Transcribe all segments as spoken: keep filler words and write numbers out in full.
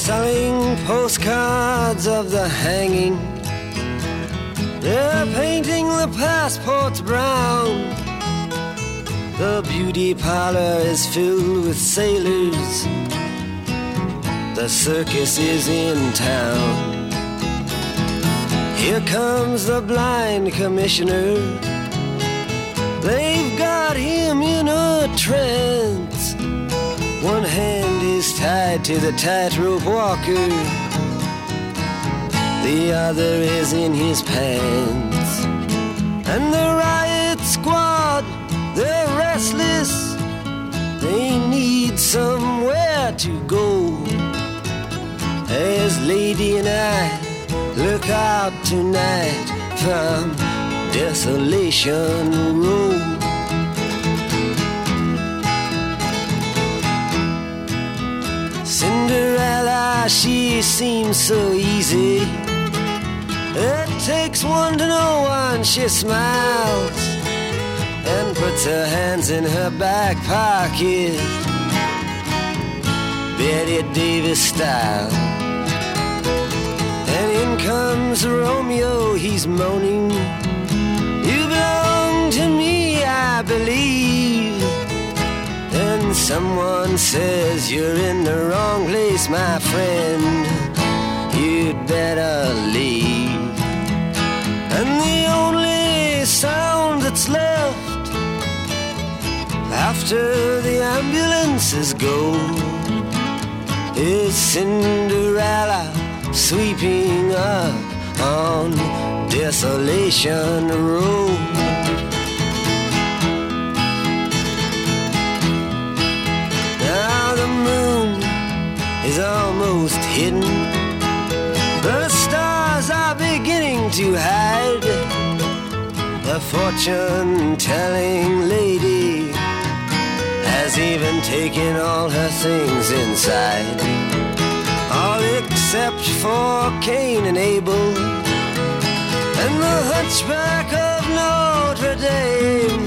selling postcards of the hanging. They're painting the passports brown. The beauty parlor is filled with sailors. The circus is in town. Here comes the blind commissioner. They've got him in a trance. One hand is tied to the tightrope walker. The other is in his pants. And the riot squad, they're restless. They need somewhere to go. As Lady and I look out tonight from Desolation Row. Cinderella, she seems so easy. It takes one to know one. She smiles and puts her hands in her back pocket, Betty Davis style. And in comes Romeo, he's moaning, you belong to me, I believe. And someone says, you're in the wrong place, my friend, you'd better leave. And the only sound that's left after the ambulances go is Cinderella sweeping up on Desolation Road. Now the moon is almost hidden. The stars are beginning to hide. The fortune-telling lady has even taken all her things inside, all except for Cain and Abel and the hunchback of Notre Dame.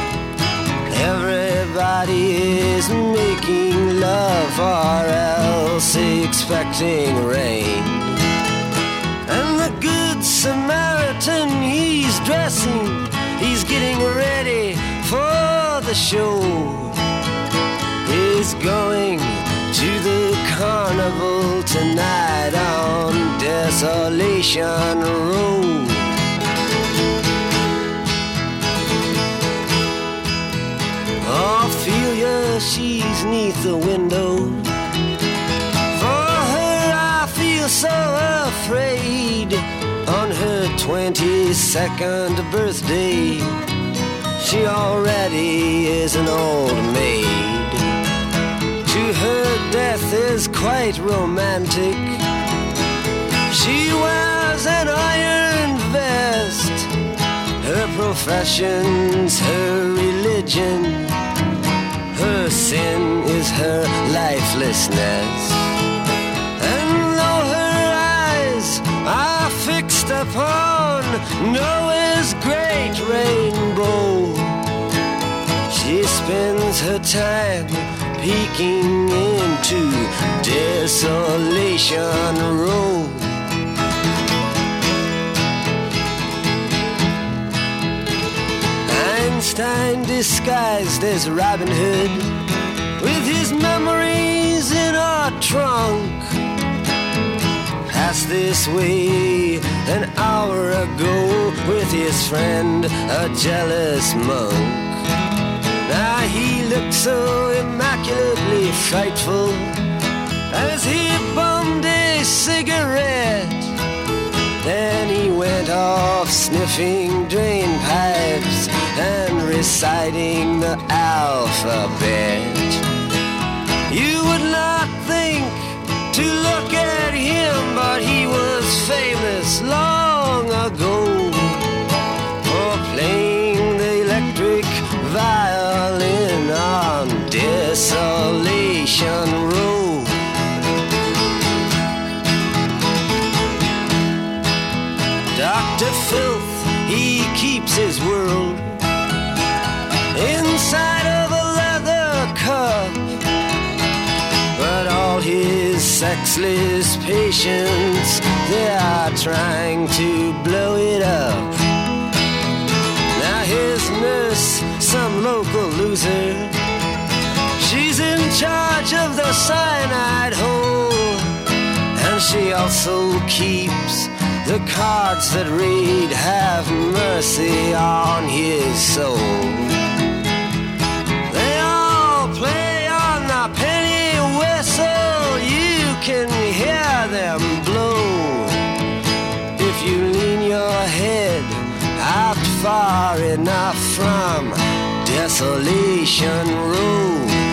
Everybody is making love or else expecting rain. And the Good Samaritan, he's dressing, he's getting ready for the show. He's going to the carnival tonight on Desolation Road. Ophelia, she's neath the window. For her I feel so afraid. On her twenty-second birthday, she already is an old maid. To her death is quite romantic. She wears an iron vest. Her profession's her religion. Her sin is her lifelessness. And though her eyes are fixed upon Noah's great rainbow, she spends her time peeking into Desolation Road. Einstein disguised as Robin Hood, with his memories in a trunk, passed this way an hour ago with his friend, a jealous monk. Now he looked so immaculately frightful as he bummed a cigarette. Then he went off sniffing drain pipes and reciting the alphabet. You would not think to look at him, but he was famous long ago for playing the electric violin on Desolation Road. Doctor Filth, he keeps his world inside of a leather cup, but all his sex useless patience. They are trying to blow it up. Now his nurse, some local loser, she's in charge of the cyanide hole, and she also keeps the cards that read, "Have mercy on his soul." They all play on the penny whistle. You can hear them blow if you lean your head out far enough from Desolation Row.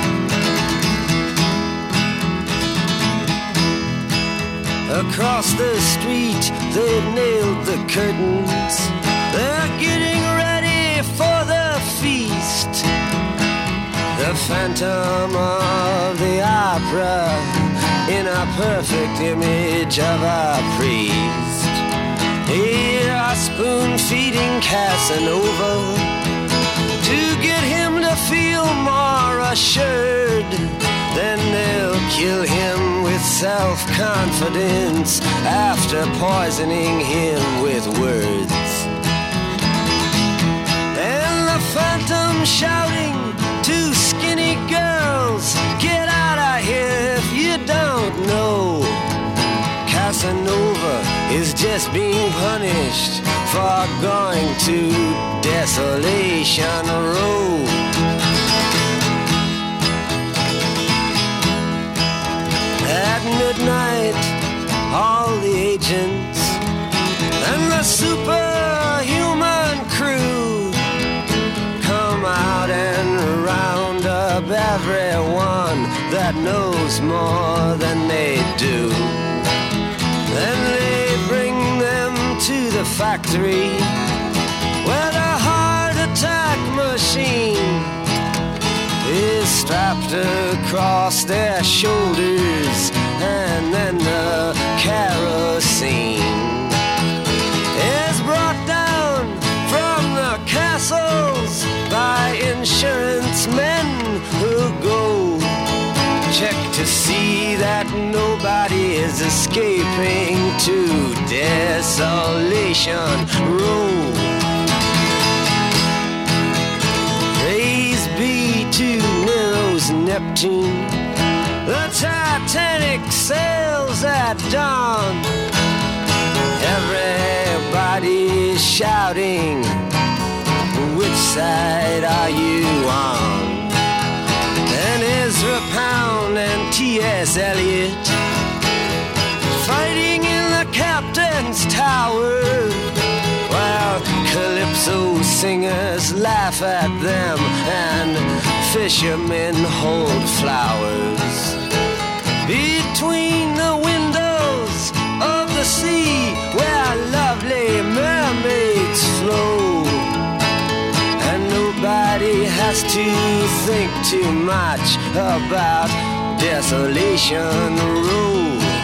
Across the street, they've nailed the curtains. They're getting ready for the feast. The Phantom of the Opera in a perfect image of a priest. Here are spoon-feeding Casanova to get him to feel more assured. Then they'll kill him with self-confidence after poisoning him with words. And the Phantom shouting to skinny girls, "Get out of here if you don't know." Casanova is just being punished for going to Desolation Row. At midnight, all the agents and the superhuman crew come out and round up everyone that knows more than they do. Then they bring them to the factory where the heart attack machine is strapped across their shoulders, and then the kerosene is brought down from the castles by insurance men who go check to see that nobody is escaping to Desolation Row. Praise be to Nero's Neptune, the Titanic sails at dawn. Everybody's shouting, "Which side are you on?" And Ezra Pound and T S Eliot fighting in the captain's tower, while calypso singers laugh at them and fishermen hold flowers. Between the windows of the sea where lovely mermaids flow, and nobody has to think too much about Desolation Row.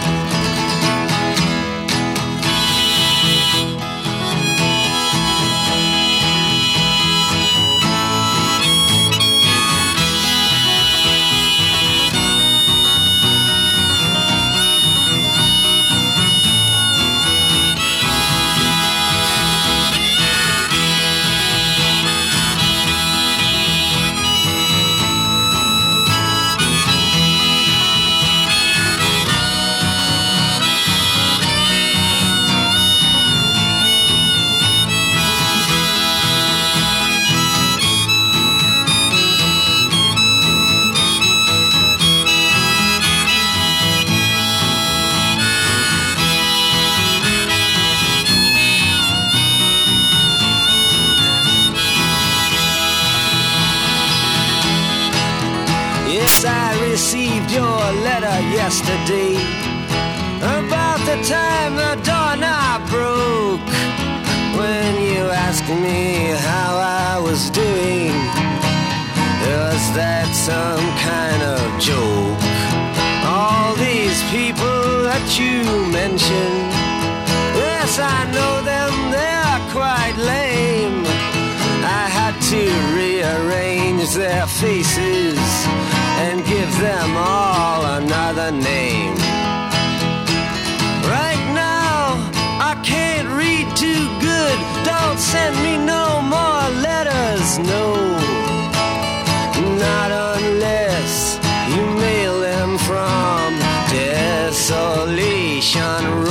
I received your letter yesterday about the time the doorknob broke. When you asked me how I was doing, was that some kind of joke? All these people that you mentioned, yes, I know them, they're quite lame. I had to rearrange their faces and give them all another name. send me no more letters, no. Not unless you mail them from Desolation